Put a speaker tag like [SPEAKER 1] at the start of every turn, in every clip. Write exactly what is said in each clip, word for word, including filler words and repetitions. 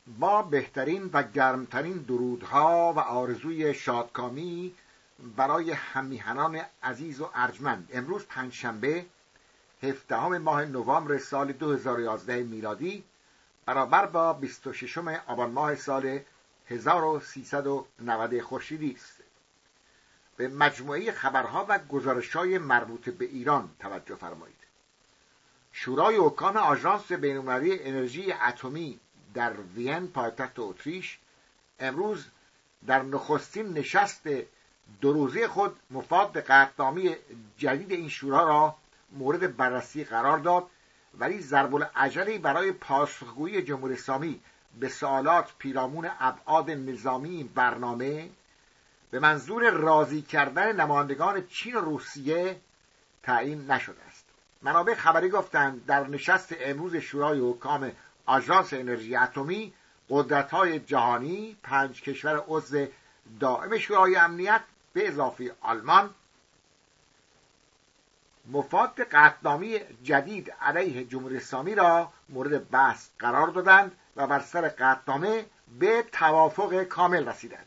[SPEAKER 1] با بهترین و گرمترین درودها و آرزوی شادکامی برای هممیهنان عزیز و ارجمند، امروز پنجشنبه هفدهم ماه نوامبر سال دو هزار و یازده میلادی برابر با بیست و ششم آبان ماه سال هزار و سیصد و نود خورشیدی است. به مجموعه خبرها و گزارش‌های مربوط به ایران توجه فرمایید. شورای حکام آژانس بین‌المللی انرژی اتمی در وین پایتخت اتریش امروز در نخستین نشست دو روزه خود مفاد قطعنامی جدید این شورا را مورد بررسی قرار داد، ولی ضرب العجلی برای پاسخگویی جمهوری اسلامی به سوالات پیرامون ابعاد نظامی این برنامه به منظور راضی کردن نمایندگان چین و روسیه تعیین نشده است. منابع خبری گفتند در نشست امروز شورای حکام آژانس انرژی اتمی قدرت‌های جهانی، پنج کشور عضو دائم شورای امنیت به اضافه آلمان، مفاد قطعنامی جدید علیه جمهوری اسلامی را مورد بحث قرار دادند و بر سر قطعنامه به توافق کامل رسیدند.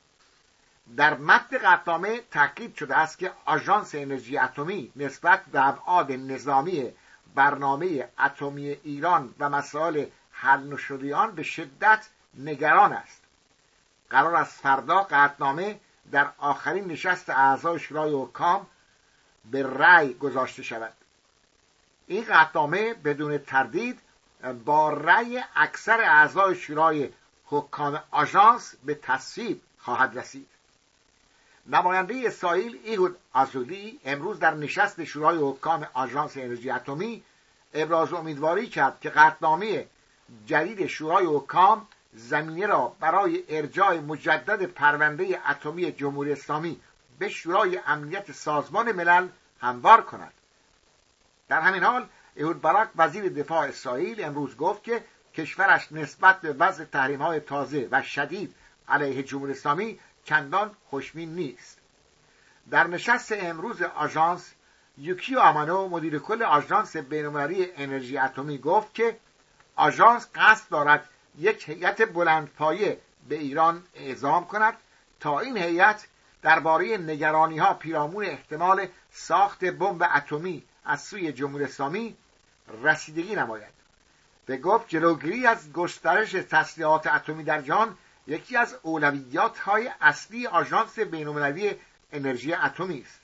[SPEAKER 1] در متن قطعنامه تاکید شده است که آژانس انرژی اتمی نسبت به ابعاد نظامی برنامه اتمی ایران و مسائل حل نشده آن به شدت نگران است. قرار است فردا قطعنامه در آخرین نشست اعضای شورای حکام به رأی گذاشته شود. این قطعنامه بدون تردید با رأی اکثر اعضای شورای حکام آژانس به تصویب خواهد رسید. نماینده اسرائیل ایهود آزولی امروز در نشست شورای حکام آژانس انرژی اتمی ابراز امیدواری کرد که قطعنامه جدید شورای حکام زمینه را برای ارجاع مجدد پرونده اتمی جمهوری اسلامی به شورای امنیت سازمان ملل هموار کند. در همین حال ایهود باراک وزیر دفاع اسرائیل امروز گفت که کشورش نسبت به وضع تحریم‌های تازه و شدید علیه جمهوری اسلامی چندان خوشبین نیست. در نشست امروز آژانس یوکیو آمانو مدیر کل آژانس بین‌المللی انرژی اتمی گفت که آژانس قصد دارد یک هیئت بلندپایه به ایران اعزام کند تا این هیئت درباره نگرانی‌ها پیرامون احتمال ساخت بمب اتمی از سوی جمهوری اسلامی رسیدگی نماید. به گفت جلوگیری از گسترش تسلیحات اتمی در جهان یکی از اولویات‌های اصلی آژانس بین‌المللی انرژی اتمی است.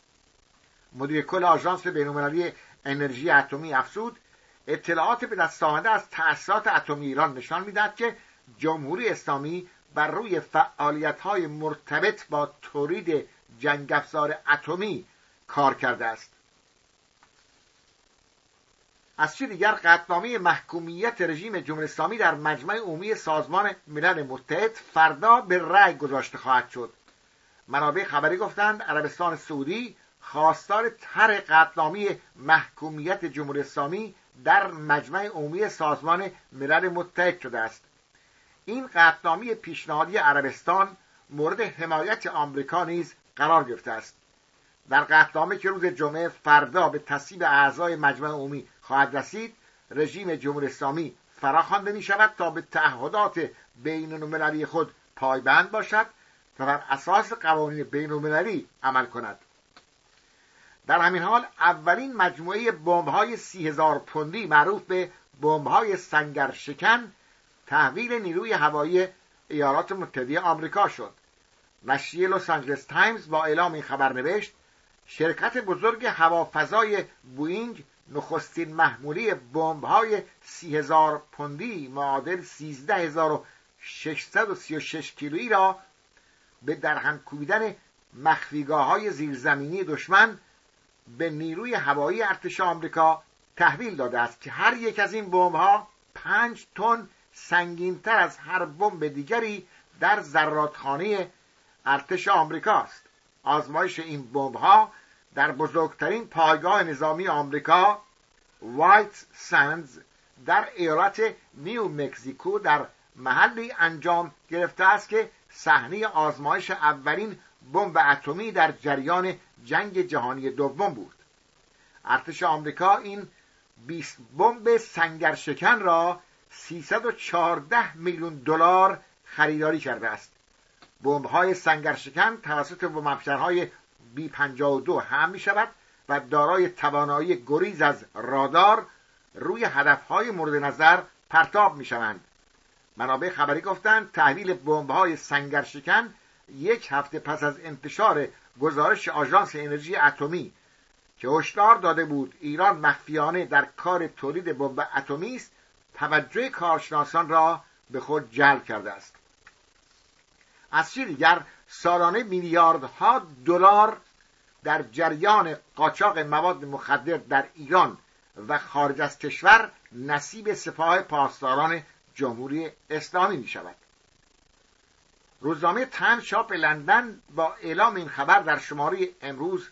[SPEAKER 1] مدیر کل آژانس بین‌المللی انرژی اتمی افزود اطلاعات به دست آمده از تأسیسات اتمی ایران نشان می‌دهد که جمهوری اسلامی بر روی فعالیت‌های مرتبط با تولید جنگ افزار اتمی کار کرده است. از سوی دیگر قطعنامه محکومیت رژیم جمهوری اسلامی در مجمع عمومی سازمان ملل متحد فردا به رأی گذاشته خواهد شد. منابع خبری گفتند عربستان سعودی خواستار طرح قطعنامه محکومیت جمهوری اسلامی در مجمع عمومی سازمان ملل متحد شده است. این قطعنامه پیشنهادی عربستان مورد حمایت آمریکا نیز قرار گرفته است. در قطعنامه که روز جمعه فردا به تصویب اعضای مجمع عمومی خواهد رسید، رژیم جمهوری اسلامی فراخوانده می شود تا به تعهدات بین المللی خود پایبند باشد و بر اساس قوانین بین المللی عمل کند. در همین حال اولین مجموعه بمب‌های سی هزار پوندی معروف به بمب‌های سنگر شکن تحویل نیروی هوایی ایالات متحده آمریکا شد. نشریه لس آنجلس تایمز با اعلام این خبر نوشت شرکت بزرگ هوافضای بوئینگ نخستین محموله بمب‌های سی هزار پوندی معادل سیزده هزار و ششصد و سی و شش کیلویی را به درهم کوبیدن مخفیگاه‌های زیرزمینی دشمن به نیروی هوایی ارتش آمریکا تحویل داده است که هر یک از این بمب‌ها پنج تن سنگین‌تر از هر بمب دیگری در زرادخانه ارتش آمریکا است. آزمایش این بمب‌ها در بزرگترین پایگاه نظامی آمریکا وایت سندز در ایالت نیو مکزیکو در محلی انجام گرفته است که صحنه آزمایش اولین بمب اتمی در جریان جنگ جهانی دوم بود. ارتش آمریکا این بیست بمب سنگرشکن را سیصد و چهارده میلیون دلار خریداری کرده است. بمب‌های سنگرشکن توسط بمب‌افشان‌های بی پنجاه و دو حمل می‌شود و دارای توانایی گریز از رادار روی هدف‌های مورد نظر پرتاب می‌شوند. منابع خبری گفتند تحویل بمب‌های سنگرشکن یک هفته پس از انتشار گزارش آژانس انرژی اتمی که هشدار داده بود ایران مخفیانه در کار تولید بمب اتمی است، توجه کارشناسان را به خود جلب کرده است. از سوی دیگر سالانه میلیاردها دلار در جریان قاچاق مواد مخدر در ایران و خارج از کشور نصیب سپاه پاسداران جمهوری اسلامی می شود. روزنامه تایمز چاپ لندن با اعلام این خبر در شماره امروز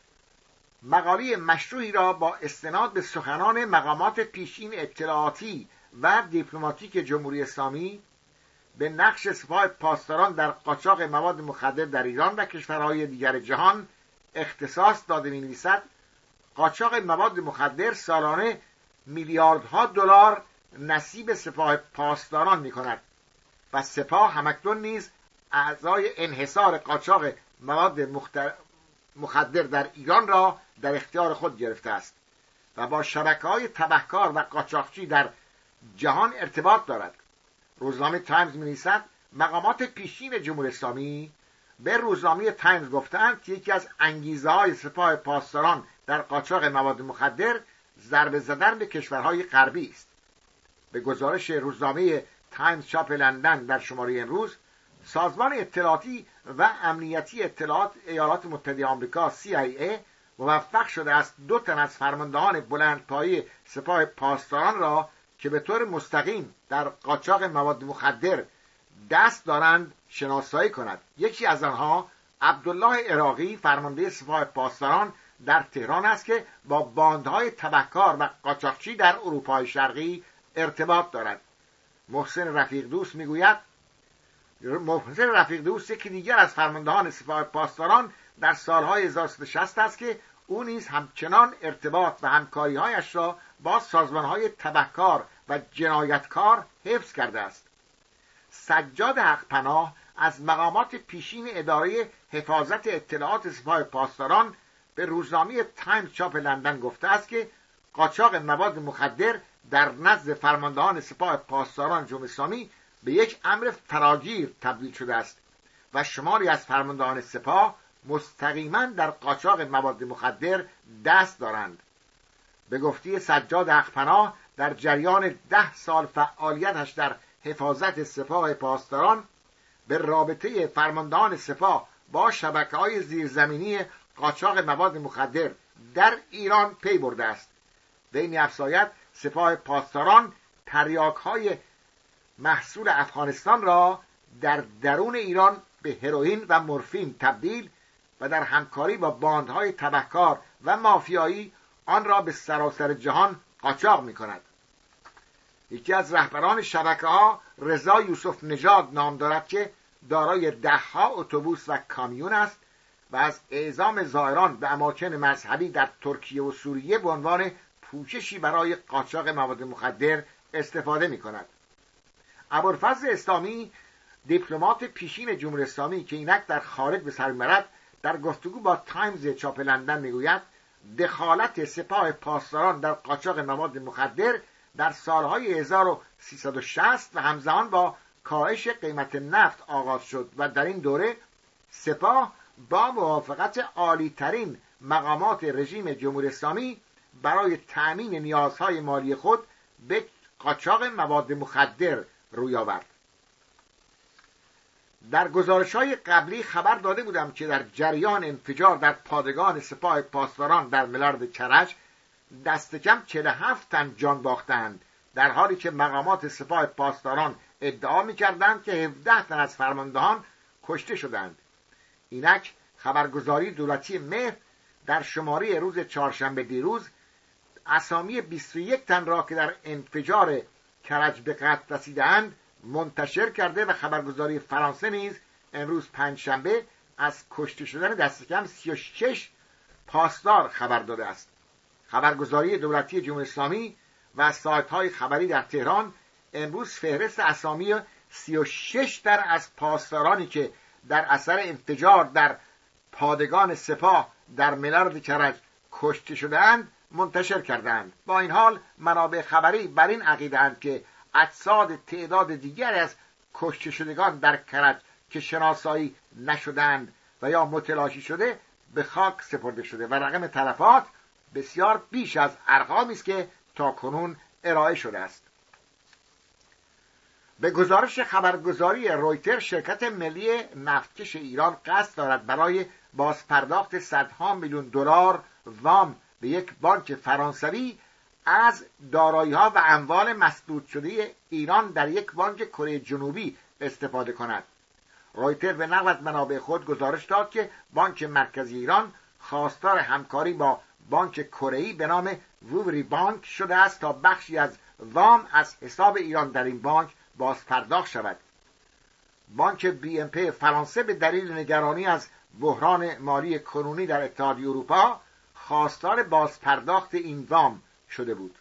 [SPEAKER 1] مقاله مشروعی را با استناد به سخنان مقامات پیشین اطلاعاتی و دیپلماتیک جمهوری اسلامی به نقش سپاه پاسداران در قاچاق مواد مخدر در ایران و کشورهای دیگر جهان اختصاص داده می‌نویسد قاچاق مواد مخدر سالانه میلیاردها دلار نصیب سپاه پاسداران می‌کند و سپاه همکنون نیز اعضای انحصار قاچاق مواد مختر... مخدر در ایران را در اختیار خود گرفته است و با شبکه‌های تبهکار و قاچاقچی در جهان ارتباط دارد. روزنامه تایمز می‌نویسد مقامات پیشین جمهوری اسلامی به روزنامه تایمز گفتند که یکی از انگیزه‌های سپاه پاسداران در قاچاق مواد مخدر ضربه زدن به کشورهای غربی است. به گزارش روزنامه تایمز چاپ لندن در شماره امروز، سازمان اطلاعاتی و امنیتی اطلاعات ایالات متحده آمریکا سی آی ای موفق شده است دو تن از فرماندهان بلندپایه سپاه پاسداران را که به طور مستقیم در قاچاق مواد مخدر دست دارند شناسایی کند. یکی از آنها عبدالله عراقی فرمانده سپاه پاسداران در تهران است که با باندهای تبهکار و قاچاقچی در اروپای شرقی ارتباط دارد. محسن رفیق دوست میگوید محسن رفیق دوست یکی دیگر از فرماندهان سپاه پاسداران در سالهای هزار و سیصد و شصت است که او نیز همچنان ارتباط و همکاری‌هایش را با سازمان‌های تبهکار و جنایتکار حفظ کرده است. سجاد حقپناه از مقامات پیشین اداره حفاظت اطلاعات سپاه پاسداران به روزنامه تایمز چاپ لندن گفته است که قاچاق مواد مخدر در نزد فرماندهان سپاه پاسداران جمهوری اسلامی به یک امر فراگیر تبدیل شده است و شماری از فرماندهان سپاه مستقیما در قاچاق مواد مخدر دست دارند. به گفته سجاد حقپناه در جریان ده سال فعالیتش در حفاظت سپاه پاسداران به رابطه فرماندهان سپاه با شبکه‌های زیرزمینی قاچاق مواد مخدر در ایران پی برده است. وی می‌افزاید سپاه پاسداران تریاک‌های محصول افغانستان را در درون ایران به هروئین و مورفین تبدیل و در همکاری با باندهای تبهکار و مافیایی آن را به سراسر جهان قاچاق می‌کند. یکی از رهبران شبکه‌ها رضا یوسف نژاد نام دارد که دارای ده‌ها اتوبوس و کامیون است و از اعزام زائران به اماکن مذهبی در ترکیه و سوریه به عنوان پوششی برای قاچاق مواد مخدر استفاده می‌کند. ابوالفضل اسلامی دیپلمات پیشین جمهوری اسلامی که اینک در خارج به سر می‌برد در گفتگو با تایمز چاپ لندن میگوید دخالت سپاه پاسداران در قاچاق مواد مخدر در سالهای هزار و سیصد و شصت و همزمان با کاهش قیمت نفت آغاز شد و در این دوره سپاه با موافقت عالی‌ترین مقامات رژیم جمهوری اسلامی برای تأمین نیازهای مالی خود به قاچاق مواد مخدر روی آورد. در گزارش‌های قبلی خبر داده بودم که در جریان انفجار در پادگان سپاه پاسداران در ملارد کرج دست کم چهل و هفت تن جان باختند، در حالی که مقامات سپاه پاسداران ادعا می‌کردند که هفده تن از فرماندهان کشته شدند. اینک خبرگزاری دولتی مهر در شماره روز چهارشنبه دیروز اسامی بیست و یک تن را که در انفجار کرج به قتل رسیدند منتشر کرده و خبرگزاری فرانسه نیز امروز پنجشنبه از کشته شدن دست کم سی و شش پاسدار خبر داده است. خبرگزاری دولتی جمهوری اسلامی و سایت‌های خبری در تهران امروز فهرست اسامی سی و شش در از پاسدارانی که در اثر انفجار در پادگان سپاه در ملارد کرج کشته شده‌اند منتشر کردند. با این حال منابع خبری بر این عقیده‌اند که اجساد تعداد دیگر از کشته شدگان در کرج که شناسایی نشدند و یا متلاشی شده به خاک سپرده شده و رقم تلفات بسیار بیش از ارقامی است که تاکنون ارائه شده است. به گزارش خبرگزاری رویتر، شرکت ملی نفتکش ایران قصد دارد برای بازپرداخت صدها میلیون دلار وام به یک بانک فرانسوی از دارایی‌ها و اموال مسدود شده ایران در یک بانک کره جنوبی استفاده کند. رویتر به نقل از منابع خود گزارش داد که بانک مرکزی ایران خواستار همکاری با بانک کره‌ای به نام ووری بانک شده است تا بخشی از وام از حساب ایران در این بانک بازپرداخت شود. بانک بی ام پی فرانسه به دلیل نگرانی از بحران مالی کنونی در اتحادیه اروپا خواستار بازپرداخت این وام شده بود.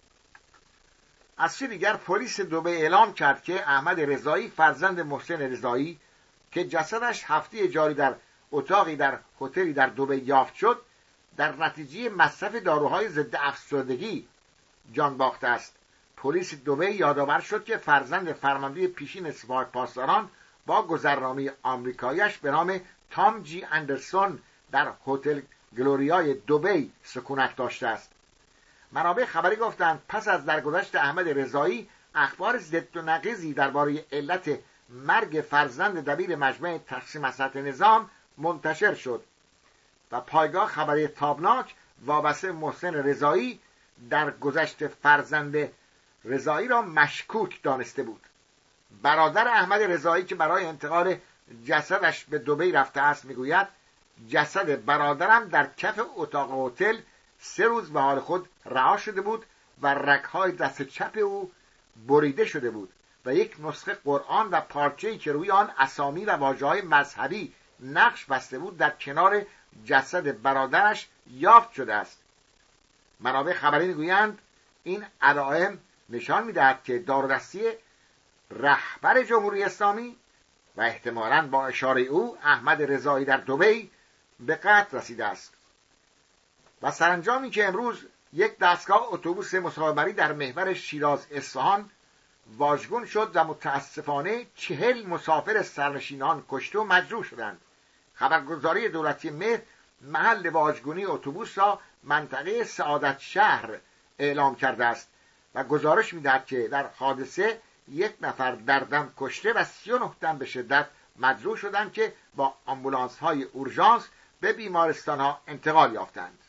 [SPEAKER 1] از سوی دیگر پلیس دبی اعلام کرد که احمد رضایی فرزند محسن رضایی که جسدش هفته جاری در اتاقی در هتلی در دبی یافت شد در نتیجه مصرف داروهای ضد افسردگی جان باخته است. پلیس دبی یادآور شد که فرزند فرمانده پیشین سپاه پاسداران با گذرنامه آمریکایی‌اش به نام تام جی اندرسون در هتل گلوریای دبی سکونت داشته است. منابع خبری گفتند پس از درگذشت احمد رضایی اخبار ضد و نقیضی درباره علت مرگ فرزند دبیر مجمع تقسیم سطح نظام منتشر شد و پایگاه خبری تابناک وابسته محسن رضایی در گذشت فرزند رضایی را مشکوک دانسته بود. برادر احمد رضایی که برای انتقال جسدش به دبی رفته است میگوید جسد برادرم در کف اتاق هتل سه روز به حال خود رها شده بود و رگ‌های دست چپ او بریده شده بود و یک نسخه قرآن و پارچه‌ای که روی آن اسامی و واژه‌های مذهبی نقش بسته بود در کنار جسد برادرش یافت شده است. منابع خبری میگویند این علائم نشان می‌دهد که دارودستی رهبر جمهوری اسلامی و احتمالاً با اشاره او احمد رضایی در دبی به قتل رسیده است. و سرانجامی که امروز یک دستگاه اتوبوس مسافربری در محور شیراز اصفهان واژگون شد و متاسفانه چهل مسافر سرنشینان کشته و مجروح شدند. خبرگزاری دولتی مهر محل واژگونی اتوبوس را منطقه سعادت شهر اعلام کرده است و گزارش می‌دهد که در حادثه یک نفر در دم کشته و سی و نه تن به شدت مجروح شدند که با آمبولانس‌های اورژانس به بیمارستان‌ها انتقال یافتند.